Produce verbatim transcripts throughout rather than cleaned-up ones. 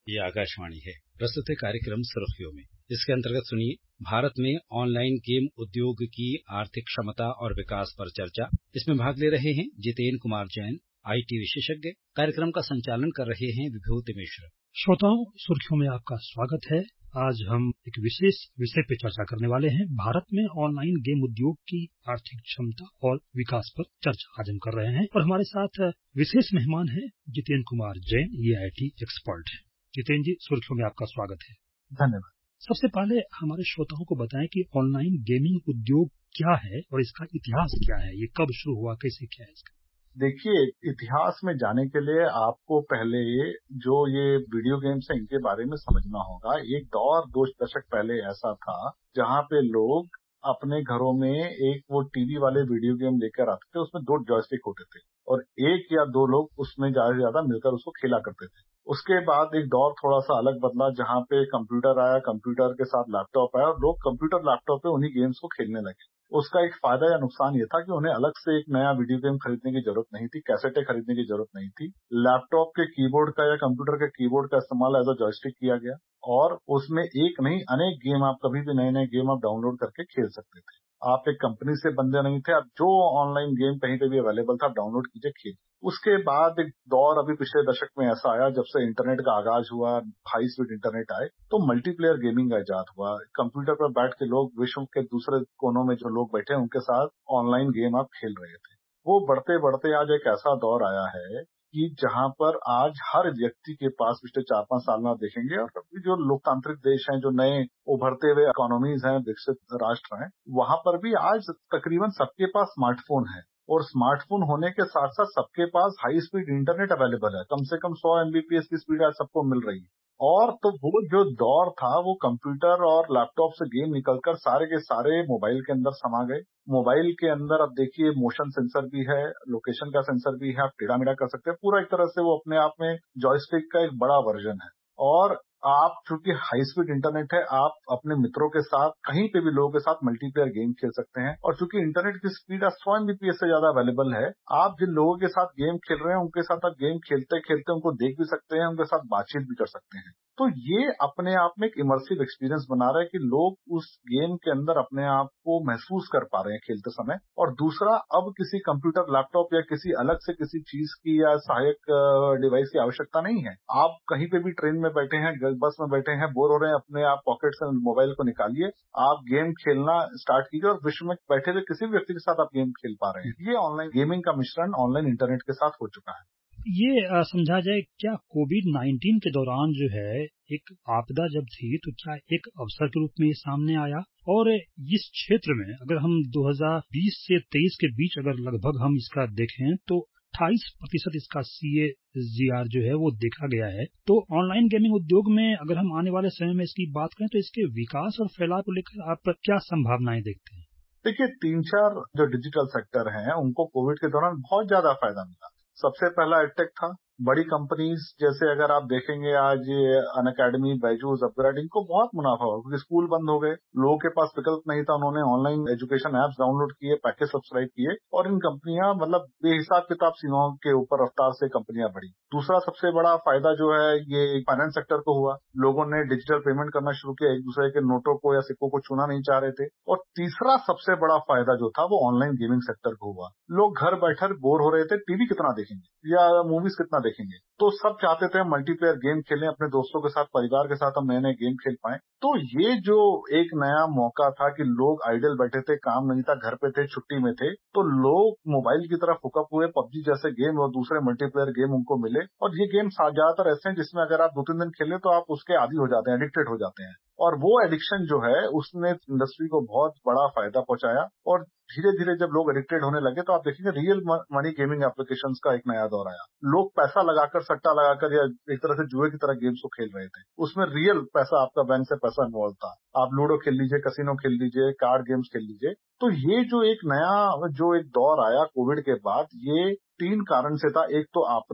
ये आकाशवाणी है। प्रस्तुत है कार्यक्रम सुर्खियों में। इसके अंतर्गत सुनिए, भारत में ऑनलाइन गेम उद्योग की आर्थिक क्षमता और विकास पर चर्चा। इसमें भाग ले रहे हैं जितेन कुमार जैन, आईटी विशेषज्ञ। कार्यक्रम का संचालन कर रहे हैं विभूति मिश्र। श्रोताओं, सुर्खियों में आपका स्वागत है। आज हम एक विशेष विषय पर चर्चा करने वाले हैं। भारत में ऑनलाइन गेम उद्योग की आर्थिक क्षमता और विकास पर चर्चा आज हम कर रहे हैं और हमारे साथ विशेष मेहमान हैं जितेन कुमार जैन, ये आईटी एक्सपर्ट हैं। जितेन जी, सुर्खियों में आपका स्वागत है। धन्यवाद। सबसे पहले हमारे श्रोताओं को बताएं कि ऑनलाइन गेमिंग उद्योग क्या है और इसका इतिहास क्या है, ये कब शुरू हुआ, कैसे क्या है इसका? देखिए, इतिहास में जाने के लिए आपको पहले जो ये वीडियो गेम्स हैं इनके बारे में समझना होगा। एक दौर दो दशक पहले ऐसा था जहां पे लोग अपने घरों में एक वो टीवी वाले वीडियो गेम लेकर आते थे, उसमें दो जॉयस्टिक होते थे और एक या दो लोग उसमें ज्यादा से ज्यादा मिलकर उसको खेला करते थे। उसके बाद एक दौर थोड़ा सा अलग बदला जहां पे कंप्यूटर आया, कंप्यूटर के साथ लैपटॉप आया और लोग कंप्यूटर लैपटॉप पे उन्हीं गेम्स को खेलने लगे। उसका एक फायदा या नुकसान ये था कि उन्हें अलग से एक नया वीडियो गेम खरीदने की जरूरत नहीं थी, कैसेटें खरीदने की जरूरत नहीं थी। लैपटॉप के कीबोर्ड का या कंप्यूटर के कीबोर्ड का इस्तेमाल एज अ जॉयस्टिक किया गया और उसमें एक नहीं अनेक गेम आप कभी भी नए नए गेम आप डाउनलोड करके खेल सकते थे। आप एक कंपनी से बंधे नहीं थे। आप जो ऑनलाइन गेम कहीं पे भी अवेलेबल था आप डाउनलोड कीजिए, खेलिए। उसके बाद एक दौर अभी पिछले दशक में ऐसा आया जब से इंटरनेट का आगाज हुआ, हाई स्पीड इंटरनेट आए तो मल्टीप्लेयर गेमिंग का इजाद हुआ। कंप्यूटर पर बैठ के लोग विश्व के दूसरे कोनों में जो लोग बैठे हैं उनके साथ ऑनलाइन गेम आप खेल रहे थे। वो बढ़ते बढ़ते आज एक ऐसा दौर आया है कि जहां पर आज हर व्यक्ति के पास पिछले चार पांच साल में आप देखेंगे और जो लोकतांत्रिक देश हैं, जो नए उभरते हुए इकोनॉमीज हैं, विकसित राष्ट्र हैं, वहां पर भी आज तकरीबन सबके पास स्मार्टफोन है और स्मार्टफोन होने के साथ साथ सबके पास हाई स्पीड इंटरनेट अवेलेबल है। कम से कम सौ एमबीपीएस की स्पीड आज सबको मिल रही है। और तो वो जो दौर था वो कंप्यूटर और लैपटॉप से गेम निकलकर सारे के सारे मोबाइल के अंदर समा गए। मोबाइल के अंदर अब देखिए मोशन सेंसर भी है, लोकेशन का सेंसर भी है, आप टेढ़ा मेढ़ा कर सकते हैं। पूरा एक तरह से वो अपने आप में जॉयस्टिक का एक बड़ा वर्जन है। और आप चूंकि हाई स्पीड इंटरनेट है, आप अपने मित्रों के साथ कहीं पे भी लोगों के साथ मल्टीप्लेयर गेम खेल सकते हैं। और चूंकि इंटरनेट की स्पीड आज सौ एमबीपीएस से ज्यादा अवेलेबल है, आप जिन लोगों के साथ गेम खेल रहे हैं उनके साथ आप गेम खेलते खेलते उनको देख भी सकते हैं, उनके साथ बातचीत भी कर सकते हैं। तो ये अपने आप में एक इमर्सिव एक्सपीरियंस बना रहा है कि लोग उस गेम के अंदर अपने आप को महसूस कर पा रहे हैं खेलते समय। और दूसरा, अब किसी कंप्यूटर, लैपटॉप या किसी अलग से किसी चीज की या सहायक डिवाइस की आवश्यकता नहीं है। आप कहीं पे भी ट्रेन में बैठे हैं, बस में बैठे हैं, बोर हो रहे हैं, अपने आप पॉकेट से मोबाइल को निकालिए, आप गेम खेलना स्टार्ट कीजिए और विश्व में बैठे हुए किसी भी व्यक्ति के साथ आप गेम खेल पा रहे हैं। ये ऑनलाइन गेमिंग का मिश्रण ऑनलाइन इंटरनेट के साथ हो चुका है। ये आ, समझा जाए, क्या कोविड नाइन्टीन के दौरान जो है एक आपदा जब थी तो क्या एक अवसर के रूप में ये सामने आया? और इस क्षेत्र में अगर हम दो हज़ार बीस से तेईस के बीच अगर लगभग हम इसका देखें तो अट्ठाईस प्रतिशत इसका सीएजीआर जो है वो देखा गया है। तो ऑनलाइन गेमिंग उद्योग में अगर हम आने वाले समय में इसकी बात करें तो इसके विकास और फैलाव को लेकर आप क्या संभावनाएं देखते हैं? देखिए, तीन चार जो डिजिटल सेक्टर हैं उनको कोविड के दौरान बहुत ज्यादा फायदा मिला। सबसे पहला एडटेक था। बड़ी कंपनीज जैसे अगर आप देखेंगे आज ये अनअकैडमी, बायजूस, अपग्रेड, इनको बहुत मुनाफा हुआ क्योंकि स्कूल बंद हो गए, लोगों के पास विकल्प नहीं था, उन्होंने ऑनलाइन एजुकेशन एप्स डाउनलोड किए, पैकेज सब्सक्राइब किए और इन कंपनियां मतलब बेहिसाब किताब सीमाओं के ऊपर रफ्तार से कंपनियां बढ़ी। दूसरा सबसे बड़ा फायदा जो है ये फाइनेंस सेक्टर को हुआ। लोगों ने डिजिटल पेमेंट करना शुरू किया, एक दूसरे के नोटों को या सिक्कों को छूना नहीं चाह रहे थे। और तीसरा सबसे बड़ा फायदा जो था वो ऑनलाइन गेमिंग सेक्टर को हुआ। लोग घर बैठकर बोर हो रहे थे, टीवी कितना देखेंगे या मूवीज कितना देखेंगे, तो सब चाहते थे हम मल्टीप्लेयर गेम खेलें, अपने दोस्तों के साथ, परिवार के साथ हम नए नए गेम खेल पाएं। तो ये जो एक नया मौका था कि लोग आइडल बैठे थे, काम नहीं था, घर पे थे, छुट्टी में थे, तो लोग मोबाइल की तरफ हुकअप हुए, पबजी जैसे गेम और दूसरे मल्टीप्लेयर गेम उनको मिले। और ये गेम ज्यादातर ऐसे हैं जिसमें अगर आप दो तीन दिन खेलें तो आप उसके आदी हो जाते हैं, एडिक्टेड हो जाते हैं। और वो एडिक्शन जो है उसने इंडस्ट्री को बहुत बड़ा फायदा पहुंचाया। और धीरे धीरे जब लोग एडिक्टेड होने लगे तो आप देखेंगे रियल मनी गेमिंग एप्लीकेशंस का एक नया दौर आया। लोग पैसा लगाकर, सट्टा लगाकर या एक तरह से जुए की तरह गेम्स को खेल रहे थे। उसमें रियल पैसा, आपका बैंक से पैसा इन्वॉल्व था। आप लूडो खेल लीजिए, कसिनो खेल लीजिए, कार्ड गेम्स खेल लीजिए। तो ये जो एक नया जो एक दौर आया कोविड के बाद, ये तीन कारण से था। एक तो आपदा,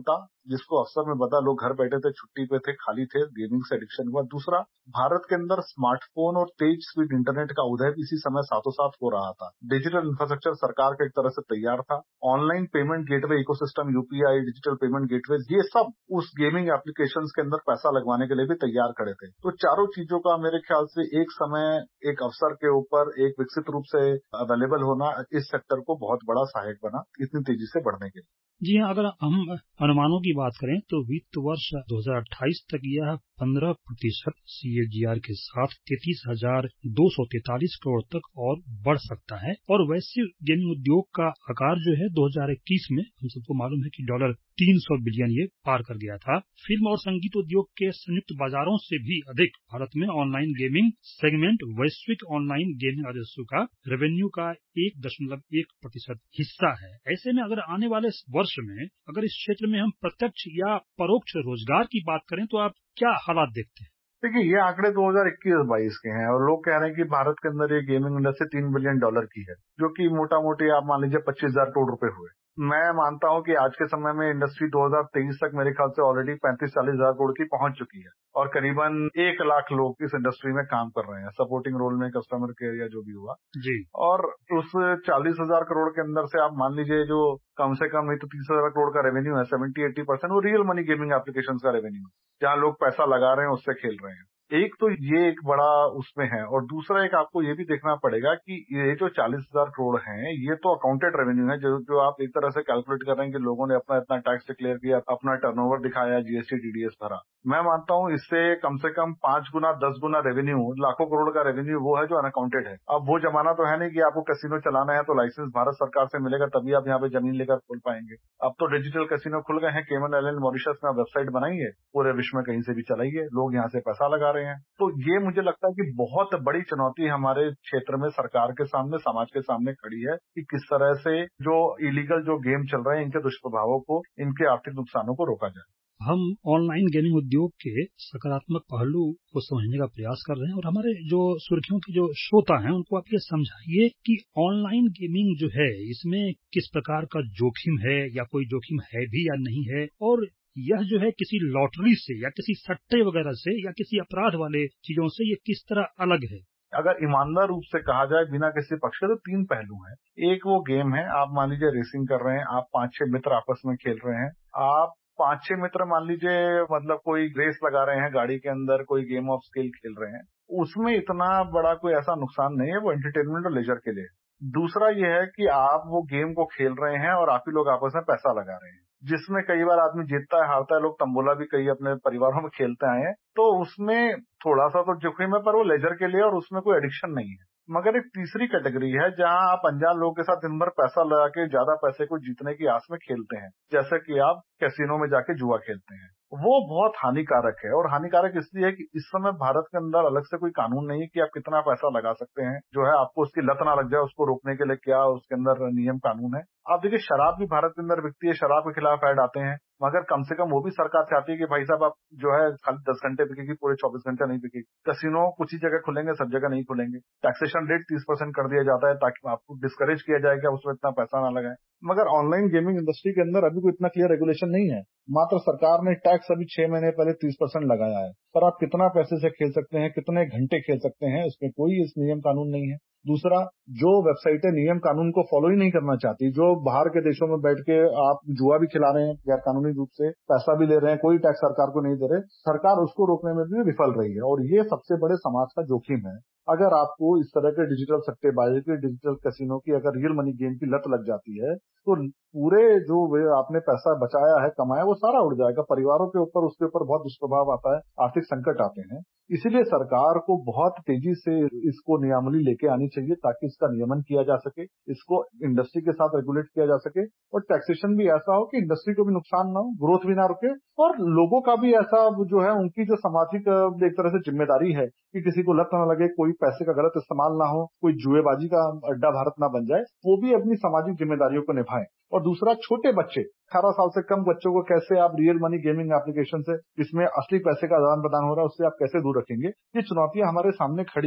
जिसको अक्सर में पता, लोग घर बैठे थे, छुट्टी पे थे, खाली थे, गेमिंग से एडिक्शन हुआ। दूसरा, भारत के अंदर स्मार्टफोन और तेज स्पीड इंटरनेट का उदय भी इसी समय साथों साथ हो रहा था। डिजिटल इंफ्रास्ट्रक्चर सरकार का एक तरह से तैयार था। Online payment gateway ecosystem, UPI, digital payment gateway, ये सब उस गेमिंग एप्लीकेशंस के अंदर पैसा लगवाने के लिए भी तैयार खड़े थे। तो चारों चीजों का मेरे ख्याल से एक समय, एक अवसर के ऊपर एक विकसित रूप से अवेलेबल होना इस सेक्टर को बहुत बड़ा सहायक बना इतनी तेजी से बढ़ने के लिए। जी हाँ, अगर हम अनुमानों की बात करें तो वित्त वर्ष दो हज़ार अट्ठाईस तक यह पंद्रह प्रतिशत सीएजीआर के साथ तैंतीस हजार दो सौ तैंतालीस करोड़ तक और बढ़ सकता है। और वैश्विक गेमिंग उद्योग का आकार जो है दो हज़ार इक्कीस में हम सबको मालूम है कि डॉलर तीन सौ बिलियन ये पार कर गया था। फिल्म और संगीत उद्योग के संयुक्त बाजारों से भी अधिक भारत में ऑनलाइन गेमिंग सेगमेंट वैश्विक ऑनलाइन गेमिंग राजस्व का रेवेन्यू का एक दशमलव एक प्रतिशत हिस्सा है। ऐसे में अगर आने वाले वर्ष में अगर इस क्षेत्र में हम प्रत्यक्ष या परोक्ष रोजगार की बात करें तो आप क्या हालात देखते हैं? देखिए, ये आंकड़े दो हज़ार इक्कीस बाईस के हैं और लोग कह रहे हैं कि भारत के अंदर ये गेमिंग इंडस्ट्री तीन बिलियन डॉलर की है, जो कि मोटा मोटी आप मान लीजिए पच्चीस हजार करोड़ रुपए हुए। मैं मानता हूं कि आज के समय में इंडस्ट्री दो हज़ार तेईस तक मेरे ख्याल से ऑलरेडी पैंतीस चालीस हजार करोड़ की पहुंच चुकी है और करीबन एक लाख लोग इस इंडस्ट्री में काम कर रहे हैं, सपोर्टिंग रोल में, कस्टमर केयर या जो भी हुआ जी। और उस चालीस हजार करोड़ के अंदर से आप मान लीजिए जो कम से कम नहीं तो तीस हजार करोड़ का रेवेन्यू है, सेवेंटी एट्टी परसेंट वो रियल मनी गेमिंग एप्लीकेशन का रेवेन्यू है, जहां लोग पैसा लगा रहे हैं, उससे खेल रहे हैं। एक तो ये एक बड़ा उसमें है और दूसरा एक आपको ये भी देखना पड़ेगा कि ये जो चालीस हजार करोड़ हैं, ये तो अकाउंटेड रेवेन्यू है, जो जो आप एक तरह से कैलकुलेट कर रहे हैं कि लोगों ने अपना इतना टैक्स डिक्लेयर किया, अपना टर्नओवर दिखाया, जीएसटी टीडीएस भरा। मैं मानता हूं इससे कम से कम पांच गुना दस गुना रेवेन्यू, लाखों करोड़ का रेवेन्यू वो है जो अनअकाउंटेड है। अब वो जमाना तो है नहीं कि आपको कैसीनो चलाना है तो लाइसेंस भारत सरकार से मिलेगा तभी आप यहाँ पे जमीन लेकर खोल पाएंगे। अब तो डिजिटल कैसीनो खुल गए हैं, केमन आइलैंड, मॉरिशस में वेबसाइट बनाइए, पूरे विश्व में कहीं से भी चलाइए, लोग यहाँ से पैसा लगा रहे हैं। तो ये मुझे लगता है कि बहुत बड़ी चुनौती हमारे क्षेत्र में सरकार के सामने, समाज के सामने खड़ी है कि किस तरह से जो इलीगल जो गेम चल रहे हैं, इनके दुष्प्रभावों को, इनके आर्थिक नुकसानों को रोका जाए। हम ऑनलाइन गेमिंग उद्योग के सकारात्मक पहलू को समझने का प्रयास कर रहे हैं और हमारे जो सुर्खियों के जो श्रोता हैं उनको आप ये समझाइए कि ऑनलाइन गेमिंग जो है इसमें किस प्रकार का जोखिम है या कोई जोखिम है भी या नहीं है, और यह जो है किसी लॉटरी से या किसी सट्टे वगैरह से या किसी अपराध वाले चीजों से ये किस तरह अलग है। अगर ईमानदार रूप से कहा जाए बिना किसी पक्ष के, तो तीन पहलू हैं। एक वो गेम है, आप मान लीजिए रेसिंग कर रहे हैं, आप पांच छह मित्र आपस में खेल रहे हैं, आप पांच छह मित्र मान लीजिए मतलब कोई रेस लगा रहे हैं गाड़ी के अंदर, कोई गेम ऑफ स्किल खेल रहे हैं, उसमें इतना बड़ा कोई ऐसा नुकसान नहीं है, वो एंटरटेनमेंट और लेजर के लिए। दूसरा ये है कि आप वो गेम को खेल रहे हैं और आप ही लोग आपस में पैसा लगा रहे हैं, जिसमें कई बार आदमी जीतता है, हारता है, लोग तंबोला भी कई अपने परिवारों में खेलते आए हैं, तो उसमें थोड़ा सा तो जोखिम है, पर वो लेजर के लिए और उसमें कोई एडिक्शन नहीं है। मगर एक तीसरी कैटेगरी है जहां आप अनजान लोगों के साथ दिन भर पैसा लगा के ज्यादा पैसे को जीतने की आस में खेलते हैं, जैसे कि आप कैसीनो में जाके जुआ खेलते हैं। वो बहुत हानिकारक है और हानिकारक इसलिए है कि इस समय भारत के अंदर अलग से कोई कानून नहीं है कि आप कितना पैसा लगा सकते हैं, जो है आपको उसकी लत ना लग जाए उसको रोकने के लिए क्या उसके अंदर नियम कानून है। आप देखिए, शराब भी भारत के अंदर बिकती है, शराब के खिलाफ ऐड आते हैं, मगर कम से कम वो भी सरकार चाहती है कि भाई साहब आप जो है खाली दस घंटे बिकेगी, पूरे चौबीस घंटे नहीं बिकेगी। कैसीनो कुछ ही जगह खुलेंगे, सब जगह नहीं खुलेंगे। टैक्सेशन रेट तीस परसेंट कर दिया जाता है ताकि आपको डिस्करेज किया जाए कि आप उसमें इतना पैसा ना लगाएं। मगर ऑनलाइन गेमिंग इंडस्ट्री के अंदर अभी कोई इतना क्लियर रेगुलेशन नहीं है, मात्र सरकार ने टैक्स अभी छह महीने पहले तीस परसेंट लगाया है, पर आप कितना पैसे से खेल सकते हैं, कितने घंटे खेल सकते हैं, इसमें कोई इस नियम कानून नहीं है। दूसरा, जो वेबसाइटें नियम कानून को फॉलो ही नहीं करना चाहती, जो बाहर के देशों में बैठ के आप जुआ भी खिला रहे हैं गैर कानूनी रूप से, पैसा भी ले रहे हैं, कोई टैक्स सरकार को नहीं दे रहे, सरकार उसको रोकने में भी विफल रही है और ये सबसे बड़े समाज का जोखिम है। अगर आपको इस तरह के डिजिटल सट्टेबाजी की, डिजिटल कैसीनो की अगर रियल मनी गेम की लत लग जाती है तो पूरे जो आपने पैसा बचाया है, कमाया, वो सारा उड़ जाएगा, परिवारों के ऊपर उसके ऊपर बहुत दुष्प्रभाव आता है, आर्थिक संकट आते हैं। इसीलिए सरकार को बहुत तेजी से इसको नियमावली लेके आनी चाहिए ताकि इसका नियमन किया जा सके, इसको इंडस्ट्री के साथ रेगुलेट किया जा सके और टैक्सेशन भी ऐसा हो कि इंडस्ट्री को भी नुकसान ना हो, ग्रोथ भी ना रुके और लोगों का भी ऐसा जो है उनकी जो सामाजिक एक तरह से जिम्मेदारी है कि किसी को लत ना लगे, कोई पैसे का गलत इस्तेमाल ना हो, कोई जुएबाजी का अड्डा भारत ना बन जाए, वो भी अपनी सामाजिक जिम्मेदारियों को निभाएं। और दूसरा, छोटे बच्चे, अठारह साल से कम बच्चों को कैसे आप रियल मनी गेमिंग एप्लीकेशन से, जिसमें असली पैसे का आदान प्रदान हो रहा है, उससे आप कैसे दूर रखेंगे, ये चुनौतियां हमारे सामने खड़ी हैं।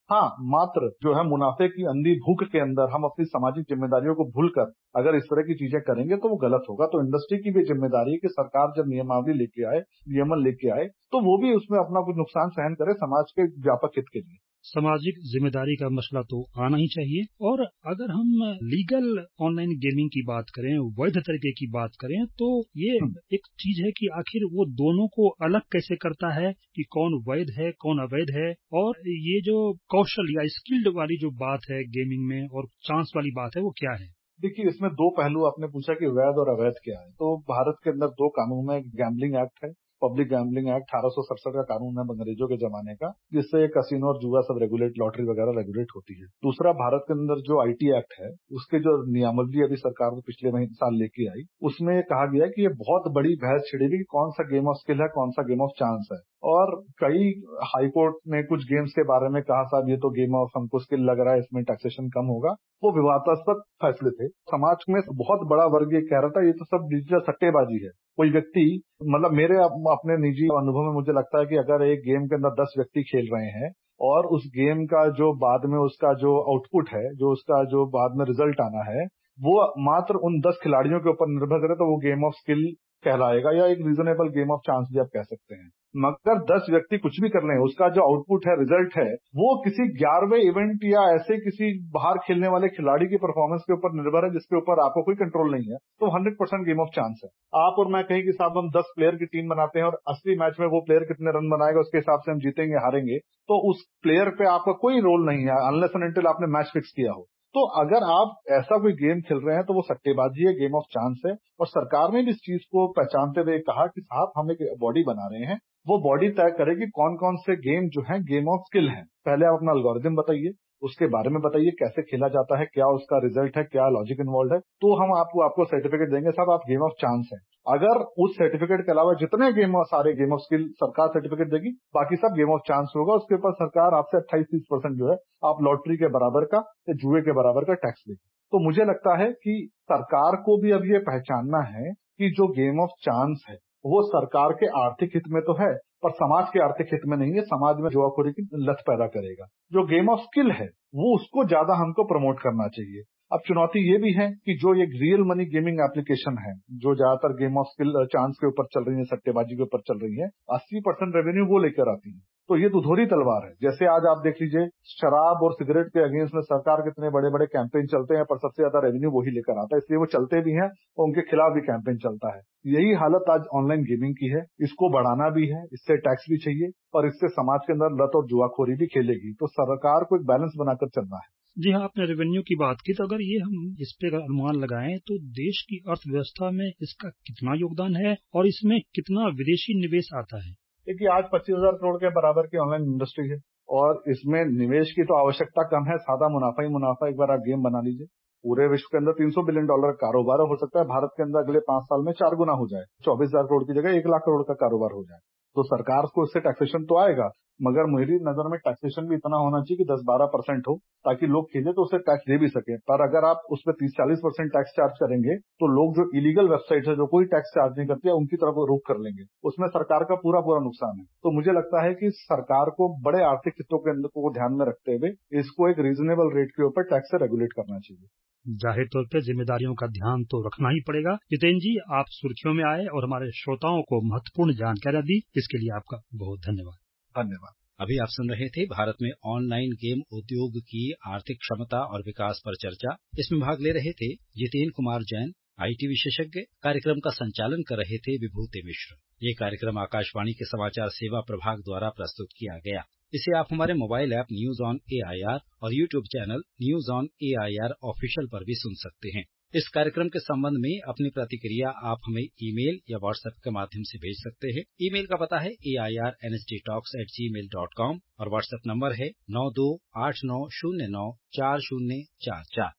हाँ, मात्र जो है मुनाफे की अंधी भूख के अंदर हम अपनी सामाजिक जिम्मेदारियों को भूलकर अगर इस तरह की चीजें करेंगे तो वो गलत होगा। तो इंडस्ट्री की भी जिम्मेदारी है कि सरकार जब नियमावली लेके आए, नियमन लेके आए, तो वो भी उसमें अपना कुछ नुकसान सहन करे समाज के व्यापक हित के लिए। सामाजिक जिम्मेदारी का मसला तो आना ही चाहिए। और अगर हम लीगल ऑनलाइन गेमिंग की बात करें, वैध तरीके की बात करें, तो ये एक चीज है कि आखिर वो दोनों को अलग कैसे करता है कि कौन वैध है, कौन अवैध है। और ये जो कौशल या स्किल्ड वाली जो बात है गेमिंग में और चांस वाली बात है, वो क्या है? देखिए, इसमें दो पहलू आपने पूछा कि वैध और अवैध क्या है। तो भारत के अंदर दो कानून है, गैम्बलिंग एक्ट है, पब्लिक गैम्बलिंग एक्ट अठारह सौ सड़सठ का कानून है अंग्रेजों के जमाने का, जिससे कसिनो और जुआ सब रेगुलेट, लॉटरी वगैरह रेगुलेट होती है। दूसरा, भारत के अंदर जो आईटी एक्ट है, उसके जो नियमावली अभी सरकार ने पिछले महीने साल लेके आई, उसमें कहा गया कि ये बहुत बड़ी बहस छिड़ेगी कि कौन सा गेम ऑफ स्किल है, कौन सा गेम ऑफ चांस है। और कई हाईकोर्ट ने कुछ गेम्स के बारे में कहा, साहब ये तो गेम ऑफ हमको स्किल लग रहा है, इसमें टैक्सेशन कम होगा। वो विवादास्पद फैसले थे। समाज में बहुत बड़ा वर्ग ये कह रहा था ये तो सब डिजिटल सट्टेबाजी है। कोई व्यक्ति, मतलब मेरे अपने निजी अनुभव में मुझे लगता है कि अगर एक गेम के अंदर दस व्यक्ति खेल रहे हैं और उस गेम का जो बाद में उसका जो आउटपुट है, जो उसका जो बाद में रिजल्ट आना है, वो मात्र उन दस खिलाड़ियों के ऊपर निर्भर करे तो वो गेम ऑफ स्किल कहलाएगा, या एक रीजनेबल गेम ऑफ चांस भी आप कह सकते हैं। मगर दस व्यक्ति कुछ भी कर लें, उसका जो आउटपुट है, रिजल्ट है, वो किसी ग्यारहवें इवेंट या ऐसे किसी बाहर खेलने वाले खिलाड़ी की परफॉर्मेंस के ऊपर निर्भर है, जिसके ऊपर आपको कोई कंट्रोल नहीं है। तो hundred percent game of chance है। आप और मैं कहें कि साहब हम दस प्लेयर की टीम बनाते हैं और असली मैच में वो प्लेयर कितने रन बनाएगा उसके हिसाब से हम जीतेंगे, हारेंगे, तो उस प्लेयर पे आपका कोई रोल नहीं है अनलेस एंड अनटिल आपने मैच फिक्स किया हो। तो अगर आप ऐसा कोई गेम खेल रहे हैं तो वो सट्टेबाजी है, गेम ऑफ चांस है। और सरकार ने भी इस चीज को पहचानते हुए कहा कि साहब हम एक बॉडी बना रहे हैं, वो बॉडी तय करे कि कौन कौन से गेम जो हैं गेम ऑफ स्किल हैं। पहले आप अपना एल्गोरिथम बताइए, उसके बारे में बताइए कैसे खेला जाता है, क्या उसका रिजल्ट है, क्या लॉजिक इन्वॉल्व है, तो हम आपको आपको सर्टिफिकेट देंगे, साहब आप गेम ऑफ चांस है। अगर उस सर्टिफिकेट के अलावा जितने गेम सारे गेम ऑफ स्किल सरकार सर्टिफिकेट देगी, बाकी सब गेम ऑफ चांस होगा। उसके ऊपर सरकार आपसे अट्ठाईस तीस परसेंट जो है आप लॉटरी के बराबर का या जुए के बराबर का टैक्स लेगी। तो मुझे लगता है कि सरकार को भी अब ये पहचानना है कि जो गेम ऑफ चांस है वो सरकार के आर्थिक हित में तो है, पर समाज के आर्थिक हित में नहीं है। समाज में जुआखोरी की लत पैदा करेगा। जो गेम ऑफ स्किल है वो उसको ज्यादा हमको प्रमोट करना चाहिए। अब चुनौती ये भी है कि जो ये रियल मनी गेमिंग एप्लीकेशन है, जो ज्यादातर गेम ऑफ स्किल चांस के ऊपर चल रही है, सट्टेबाजी के ऊपर चल रही है, अस्सी परसेंट रेवेन्यू वो लेकर आती है। तो ये दुधोरी तलवार है। जैसे आज आप देख लीजिए, शराब और सिगरेट के अगेंस्ट में सरकार कितने बड़े बड़े कैंपेन चलते हैं, पर सबसे ज्यादा रेवेन्यू वही लेकर आता है, इसलिए वो चलते भी हैं और उनके खिलाफ भी कैंपेन चलता है। यही हालत आज ऑनलाइन गेमिंग की है। इसको बढ़ाना भी है, इससे टैक्स भी चाहिए और इससे समाज के अंदर लत और जुआखोरी भी खेलेगी। तो सरकार को एक बैलेंस बनाकर चलना है। जी हाँ, आपने रेवेन्यू की बात की, तो अगर ये हम इस पे अनुमान लगाएं तो देश की अर्थव्यवस्था में इसका कितना योगदान है और इसमें कितना विदेशी निवेश आता है? देखिए, आज पच्चीस हजार करोड़ के बराबर की ऑनलाइन इंडस्ट्री है और इसमें निवेश की तो आवश्यकता कम है। सादा मुनाफा ही मुनाफा। एक बार आप गेम बना लीजिए, पूरे विश्व के अंदर तीन सौ बिलियन डॉलर का कारोबार हो सकता है भारत के अंदर अगले पांच साल में चार गुना हो जाए, चौबीस हजार करोड़ की जगह एक लाख करोड़ का कारोबार हो जाए। तो सरकार को इससे टैक्सेशन तो आएगा, मगर मेरी नजर में टैक्सेशन भी इतना होना चाहिए कि दस बारह परसेंट हो, ताकि लोग खेले तो उसे टैक्स दे भी सके। पर अगर आप उस पर तीस चालीस परसेंट टैक्स चार्ज करेंगे तो लोग जो इलीगल वेबसाइट है, जो कोई टैक्स चार्ज नहीं करती है, उनकी तरफ रुख कर लेंगे। उसमें सरकार का पूरा पूरा नुकसान है। तो मुझे लगता है कि सरकार को बड़े आर्थिक हितों के अंदर को ध्यान में रखते हुए इसको एक रीजनेबल रेट के ऊपर टैक्स से रेगुलेट करना चाहिए। जाहिर तौर पर जिम्मेदारियों का ध्यान तो रखना ही पड़ेगा। जितेंद्र जी, आप सुर्खियों में आए और हमारे श्रोताओं को महत्वपूर्ण जानकारी दी, इसके लिए आपका बहुत धन्यवाद। धन्यवाद। अभी आप सुन रहे थे भारत में ऑनलाइन गेम उद्योग की आर्थिक क्षमता और विकास पर चर्चा। इसमें भाग ले रहे थे जितेंद्र कुमार जैन, आईटी विशेषज्ञ। कार्यक्रम का संचालन कर रहे थे विभूति मिश्र। ये कार्यक्रम आकाशवाणी के समाचार सेवा प्रभाग द्वारा प्रस्तुत किया गया। इसे आप हमारे mobile app news on AIR और YouTube channel news on AIR official पर भी सुन सकते हैं। इस कार्यक्रम के संबंध में अपनी प्रतिक्रिया आप हमें ईमेल या व्हाट्सएप के माध्यम से भेज सकते हैं। ईमेल का पता है A I R N S D talks at Gmail dot com और व्हाट्सएप नंबर है नौ दो आठ नौ शून्य नौ चार शून्य चार चार।